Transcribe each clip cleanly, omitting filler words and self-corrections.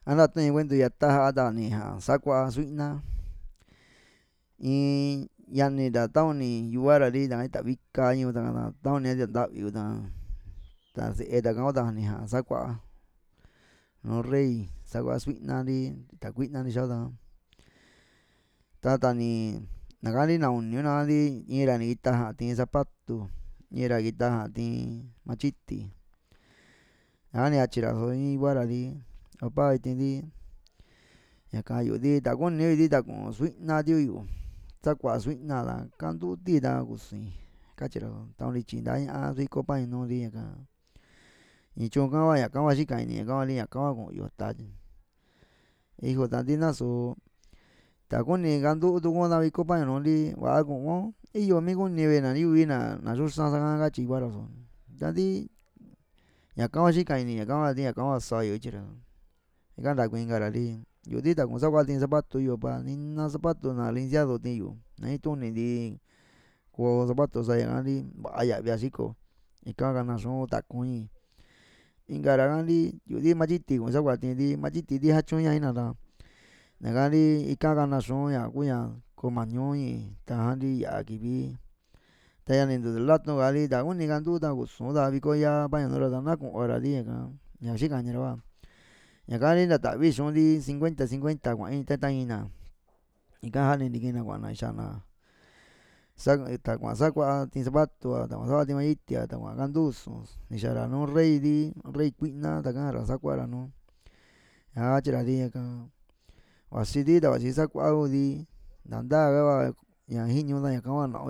Anda tuin cuento ya ta ada ni ja sakua suina in yani da tauni yuara ri da ta vika ñu da tauni da yu da se da ga da ni ja sakua no rey sakua suina ri ta kuina ni sha da ta ni naga ni na unió na di ñera ni ta ja tin zapato ñera guita ja tin machiti ani achira so i guara di apa tin di ya ka yu di ta con ni di ta con suina di yu sakua suina da kan tu ti da ku si ka chira ta ni chin da a ri ko pa no di ya ka ni chon ka wa shi ka ni ka wa li ya ka wa con yo ta hijo ta di na so ta con ni gan tu con da ko pa no di wa con y yo mi con ni ve na yu na so sa ga chi guara so ta di ya ka wa shi ka ni ya ka wa di ya ka wa sa yo chira ka da kuin ga ra di yo di ta con sa kwa tin zapato yo pa ni na zapato na limpiado tin yo na tu ni di ko zapato sa ya di ba ya bia si ko y ka ga na so ta con y inga ra ga di yo di ma chi ti con sa kwa tin di ma chi ti di ha chon ya ina da na ga di y ka ga na so ya ku ya ko ma ño y ta han di ya ki bi ta ya ni de la no ga di ta con ni gan tu ta ko so da bi ko ya pa no ra da na con ora di ya ka ya shi ka ni ra ba ya ka ni da ta bi so di 50-50 kwa in ta ta ina y ka ha ni di na kwa na sha na sa ta kwa sa kwa tin zapato ta kwa sa ti ma iti ta kwa gan du so ni sha ra no rey di rey kuina ta ka ra sa kwa ra no ya chira di ya ka wa si di da wa si sa kwa o di dan da ga wa ya hi ñu da ya ka wa na o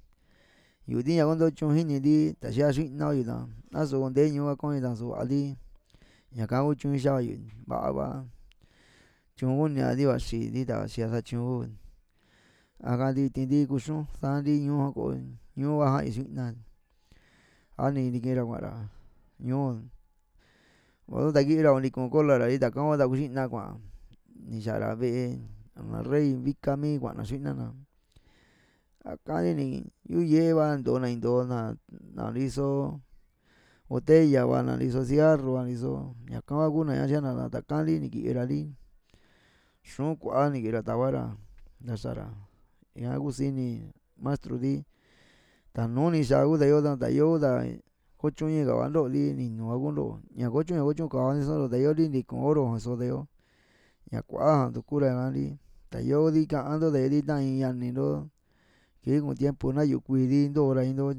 yu di ya con do chon hi ni di ta sha shi na yu da na so con de ñu wa con da so a di ya ka u chun sha yu ba chun con ya di wa si di da si sa chun a ga di tin di ku shon sa di ñu ko ñu wa ha su na a ni di ke ra wa ra ñu wa da ki ra ni con ko la ra di da ka wa da ku shi na kwa ni sha ra ve na rey vi ka mi kwa na shi na na a ka ni yu ye ba ndo na li so botella wa na li so cigarro wa li so ya ka wa ku na ya sha na ta ka li ni ki ra li shon kwa ni ki ra ta wa ra da sa ra ya ku si ni maestro di ta no ni sha ku da yo da ko chon ye ga wa ndo li ni no wa ku ndo ya ko chon ka ni so da yo li ni con oro so de yo ya kwa tu ku ra ga li ta yo di ka ando de di ta ya ni do que con tiempo na yu kui di ndo ra ndo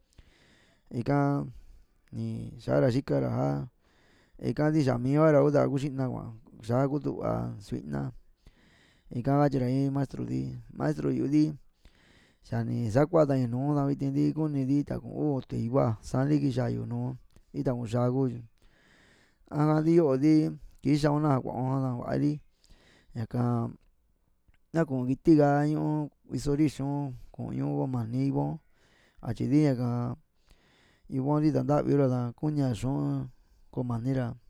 y ka ni sha ra shi ka ra ha y ka di sha mi wa ra da ku shi na wa sha ku tu a suina y ka ga chira maestro yu di sha ni sa kwa da no da vi tin di con ni di ta con o te igual san li ki sha yu no y ta con sha ku a ga di yo di ki sha na kwa na wa di ya ka na con ki ti ga ñu iso ri shon con ñu go ma ni bo a chi di ya ka y bo di da da bi ra da ku ña shon ko ma ni ra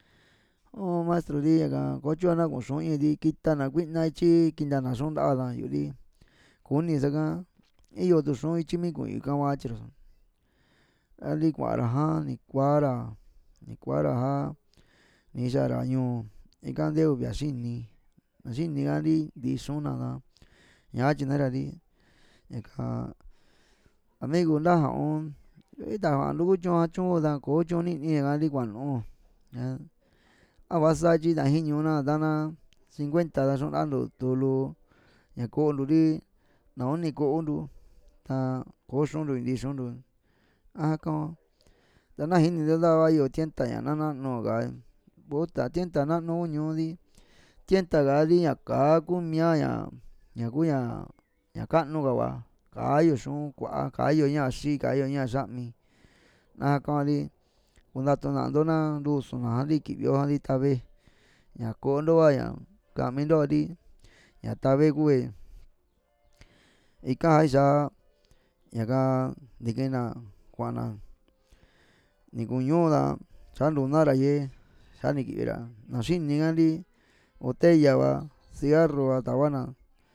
o maestro di ya ka ko chu na con shon y di ki ta na kui na chi kin da na shon da yu di ku ni sa ka y yo tu shon chi mi con y ka wa chi ra a li kwa ra ha ni kwa ra ha ni sha ra ñu y ka de u bia shin ni ga di shon na da ya chi na ra di ya ka amigo nda ja on y ta ja lu ku chon da ko chon ni ga di kwa no a wa sa chi da hi ñu na da na 50 da shon da lo tu lu ya ko lu di na o ni ko ndu ta ko shon lu di shon lu a ka da na hi ni da wa yo tienta ya na no ga bo ta tienta na no ñu di tienta ga di ya ka ku mia ya ku ya ka no ga wa ka yo shon kwa ka yo ña shi ka yo ña sha mi na ka di con da to na ndo na lu so na di ki bio di ta ve ya ko ndo wa ya ka mi ndo di ya ta ve ku e y ka sha ya ka di ke na kwa na ni ku ñu da sha lu na ra ye sha ni ki ra na shin ni ga di botella wa cigarro wa ta wa na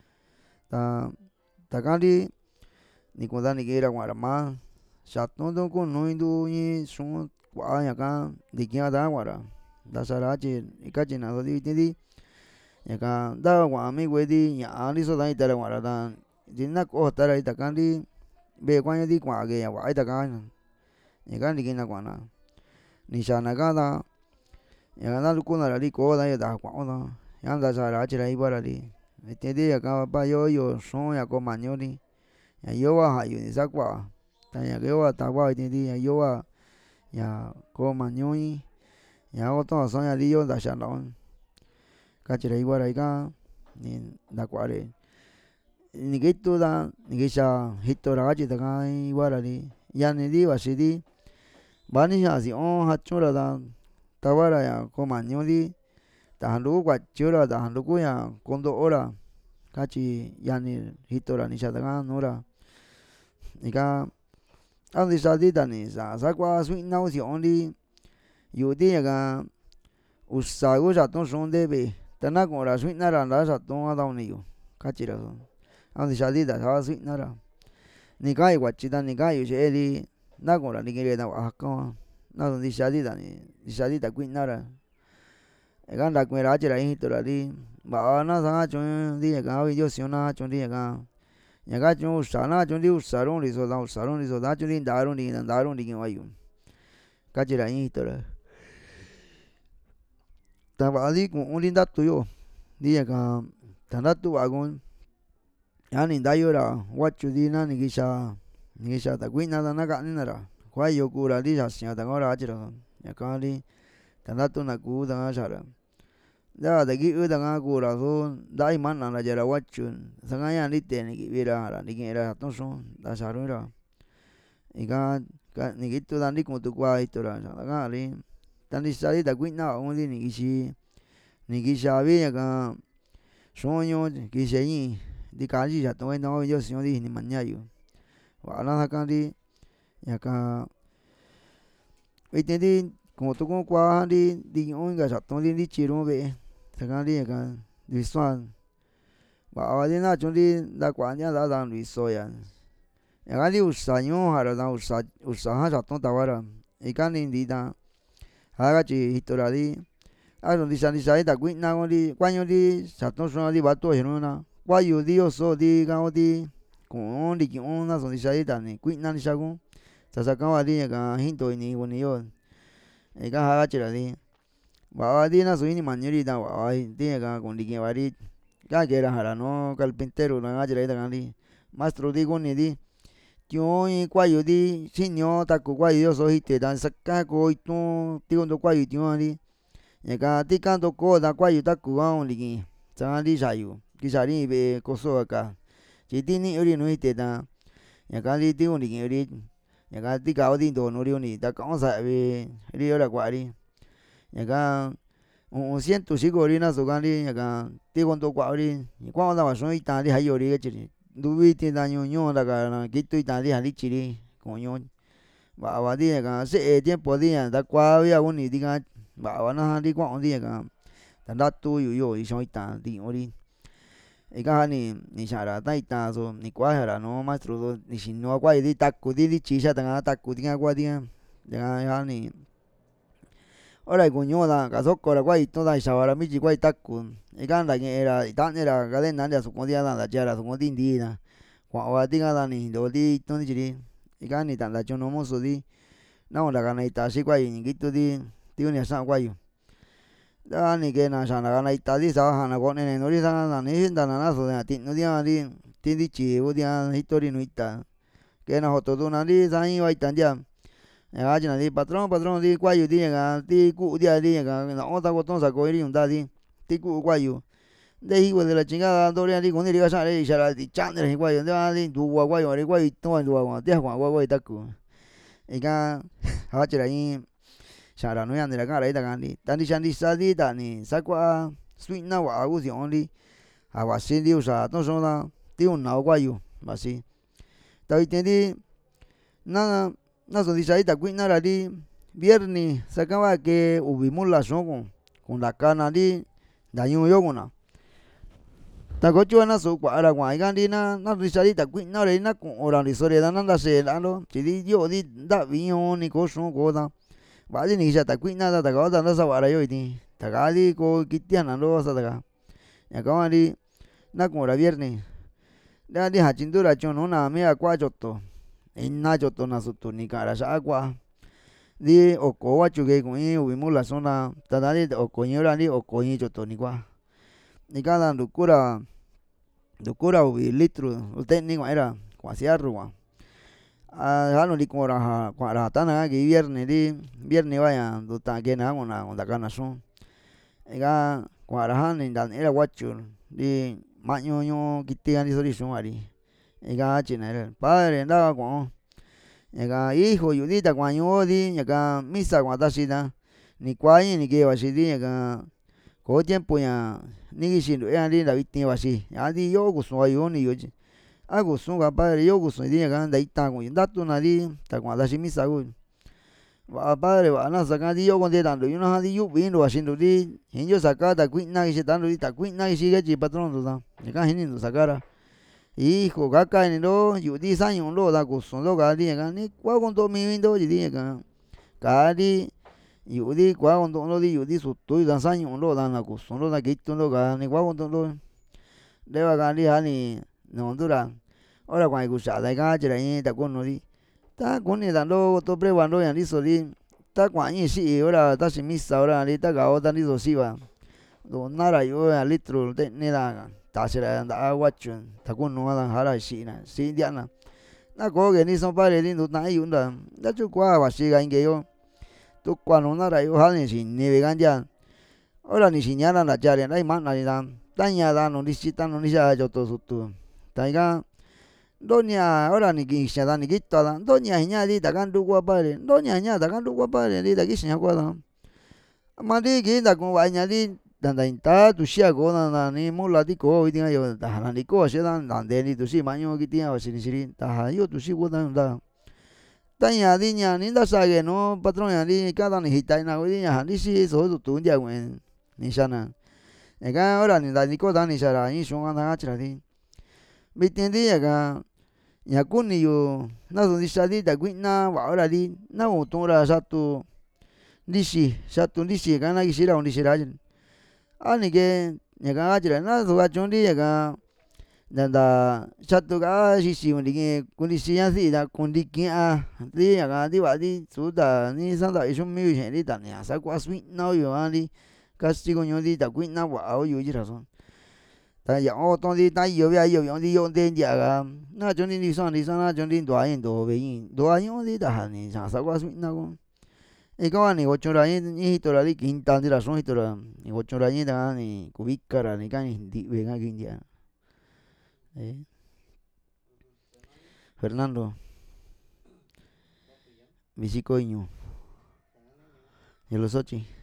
ta ka di ni ku da ni ke ra kwa ra ma sha ton don con no ndu ni shon kwa ya ka di kia da kwa ra nda sa ra chi ika chi na so di ti di ñaka nda kua'an mi kue'e di ña'an liso ta ita ra kua'an ra ta ti na ko'o ta ra ita kan di ve'e kuañu di kua'an ke ña va'a ita kan ñaka niki'in na kua'an na ni xaa na ka ta ñaka nanuku na ra ri ko'o ta ita kua'un ta ña nda sa ra chi ra iva ra ri vitin di ñaka pa yo xún ña koo mañu ni ña iyo va ja'yu ni sakua'a ta ña iyo va tava vitin di ña iyo va ña koo mañu jín ña koton son ña di yo nda xa nda'au kachi ra iva ra ika ni ndakua'a re ni kitu ta ni kixa jito ra kachi takan iva ra ri yani di vaxi di va ni xi'a si'un jachún ra ta tava ra ña koo mañu di taja nduku kuatyi ra taja nduku ña konto'o ra kachi yani jito ra ni xa takan nuu ra ika a ndixa di ta ni sakua'a sui'na kusia'un di yu'u di ñaka usa ku yatun xun nte ve'e ta na ku'un ra sui'na ra nta yatun a taun ni yu kachi ra a ndixa di ta sa'a sui'na ra ni ka'an yu kuatyi ta ni ka'an yu xe'e di na ku'un ra niki'in ra ita va'a jakau nasu ndixa di ta ndixa di ta kui'na ra ika ntakuin ra kachi ra iin jito ra ri va'a na sakachun di ñaka a'ui ntiosio na kachun di ñaka ña kachun uxa na kachun di uxa run riso ta uxa run riso ta kachun di nta run niki'in ta nta run niki'in va'a yu kachi ra iin jito ra ta va'a di ku'un ri ndatu yo di ñaka ta ndatu va'a kun ña ni ntayu ra guachu di na ni kixa ta kui'na ta na ka'ni na ra kuayu ku ra ri xaxian takao ra kachi ra ñaka li ta ndatu na ku takan xa ra nta taki'vi takan ku ra so nta'i mana na ya ra guachu sakaña ri te ni ki'vi ra ra niki'in ra yatun xun nta xa run ra ika ni kitu ta ntikun tukua jito ra xa taka'an ri ta ndixa di ta kui'na va'a kun di ni kixa vi ñaka xún ñu kixa iñi di kachi yatun kuenta a'ui ntiosio di jini maña yu va'a na sakan di ñaka vitin di ku'un tukun kuaa jan di ñu'un inka yatun di ntityi run ve'e takan di ñaka ntivisu'a va'a va di na kachun di nta kua'a nti'a nta'a ta ntuviso ya ñaka di uxa ñuu ja ra ta uxa jan yatun tava ra ika ni nti'i ta ja kachi jito ra di a'ru ndixa ndixa di ta kui'na kun di kuañu di yatun xun di vatu ixi nuu na kuayu di yoso di ka di ku'un ntiki'un nasu ndixa di ta ni kui'na ndixa kun ta sakan va di ñaka ji'nto ini kuni yo ika ja kachi ra di va'a di nasu jini mañu ri ta va'a di ñaka ku'un ntiki'in va ri ka'an ke'e ra ja'an ra nuu carpintero na kachi ra takan di maestro di kuni di tiu'n in kuayu di xinio taku kuayu yoso jitoi ta sakan koo itu'n ti konto kuayu tiu'n a di ñaka tika ntoko ta kuayu taku ka ku'un ntiki'in tsa'an ri xayu kixa ri in ve'e koso kaka tyi ti ni'yu ri nuu jite ta ñaka li ti ku'un ntiki'in ri ñaka tika kudi nto nuu ri kuni ta ka'un sa'vi ri yo ra kua'a ri ñaka 600 xiko ri nasu ka ri ñaka ti konto kua'u ri kua'un tava xún itan ri jaiyo ri kachi ri ntuvi itin ta ñuu ñuu taka ra kitu itan ri ja ntityi ri ku'un ñuu va'a va di ñaka se'e tiempo di ña takua vi a kuni tika va'a va na ri kua'un di ñaka ta ndatu yu yo ixa'un itan tiki'un ri ika ja ni xa'an ra ta itan so ni kua'a ra nuu maestro so ni xinua kuayu di taku di ntityi xa taka taku tika kua tika ñaka ja ni ora iku'un ñuu ta kasoko ra kuayu itu'n ta ni xava ra mi tyi kuayu taku ika ntaki'in ra ita'ni ra cadena ntia sukun tika ta ntatyaa ra sukun ti ntii ta kua'un va tika ta ni nto ti itu'n ntyi ri ika ni ta'nta tyunu musu di nahun ntakana ita xi kuayu ni kitu di kuni xa'an kuayu ta ni ke'e na xa'an na kana ita di sa ja'an na ko'ni nuu ri sa'an na ni xinta na nasu ña ti'nu ti'an ri ti ntityi ku ti'an jito ri nuu ita ke'e na joto tu'na ri sa iin va ita ntia ñaka katyi na di patron di kuayu di ñaka ti ku'u ntia di ñaka na'u ta koton sakoi ri junta di ti ku'u kuayu nte hijo de la chingada nto'o ri kuni ri ka xa'an ri ixa ra titya'ni ra jin kuayu ntiva di ntuva kuayu ri kuayu itu'n va ntuva kua'an ti'a kua'an kua kuayu taku ika ja katyi ra iin xa'an ra nuu yani ra ka'an ra ita kan di ta ndixa ndixa di ta ni sakua'a sui'na va'a kusia'un ri ja vaxi nti uxa yatun xun ta ti una ku kuayu vaxi ta vitin di nasu ndixa di ta kui'na ra ri vierni sakan va kee uvi mula xun kuntaka ri nta ñuu yo ku'na ta ko tyu'a nasu kua'a ra kua'an ika ri nasu ndixa di ta kui'na ra ri na ku'un ra ntiso ri ta na ntaxee nta'anto tyi di yo'o di nta'vi ñuu ni koo xu'un koo ta vả đi nị sa ta quýt na ta có ta nó sao ra yo ti ta ga đi ko cristian no sa ta ga ya có đi na como era viernes ya đi hạ cintura cho nó na me a qua choto inna choto na su tu ni cara sa qua đi o ko wa chu ge con ubi mu la zona ta da đi o ko ni ora đi o ko ni choto ni qua ni cada locura ubi litro o te ni era qua sia rua a no di como ra qua ra ta na que viernes vaya do ta que na onda kana son ga qua ra ni dan era guacho đi maño ño kitian di sori son ari ga china era padre andaba con ga hijo yudita guaño di ga misa guatashida ni kwai ni que va di ga ko tiempo ya ni gishin ya di la vitin va si ya di yo gusto yo ni yo a gusto ga padre yo gusto di ga da ita con dato na di ta guatashi misa gu va padre va na saca di yo con de dando yo no di yo vino haciendo di en yo saca ta cuina y se dando di ta cuina y sigue chi patrón do da ni ka hin do sacara hijo ga ka ni do yu di san yo lo da gusto do ga di ga ni kwa con do mi vindo di ga di yu di kwa con do lo di yu di su tu da san yo lo da na gusto lo da ki tu lo ga ni kwa con do lo de va ga di ha ni no dura ora kwa ku sa da ga chi ni ta con no di ta con ni dando to prebando ya ni so di ta kwa ni si ora ta si misa ora ni ta ga o ta ni so si va do nara yo a litro de ni da ta se la da guacho ta con no da hara si na si dia na ko que ni son padre ni no na yu da da chu kwa va si ga inge yo tu kwa no nara yo ha ni si ni ve gan ya ora ni si ñana na cha le na ma na ni da ta nya da no ni si ta no ni sa yo to su tu ta ga doña ora ni ki sa da ni ki ta da doña nya di ta gan du kwa padre doña nya ta gan du kwa padre di ta ki nya kwa da ma di ki da con va nya di dan da ta tu sia go na ni mo la di ko i tinga yo da na ni ko se dan dan de ni tu si ma nyo ki tinga va si ni ta ha yo tu si go da ta nya di nya ni da sa ge no patrón ya di ka da ni hita na go di nya ni si so tu ndia gwen ni sa na e ga ora ni da ni ko da ni sa ra ni so ga na cha di mi tin di ga nya ku ni yo na so di sa di da gwi na wa ora di na o to ra sa tu di si sa tu di si ga na ki si ra on di si ra ani que ñaga achira na so ga chondi ga da sa tu ga si si ni que kun si ya si da kun di kia di ga di wa di su da ni san da isu mi chen di da ni sa kwa swi na yo ani ka si go nyo di da gwi na wa o yo ji ra so ta ya o ton di ta yo ya yo yo di yo de ya ga na chondi ni san na chondi do yin do be yin do yin di da ni sa kwa swi na go y como ni ocho ra ni hitora di quinta di razón hitora ni ocho ra ni da ni kubikara ni kan di venga kindia Fernando Visicoño y los ochi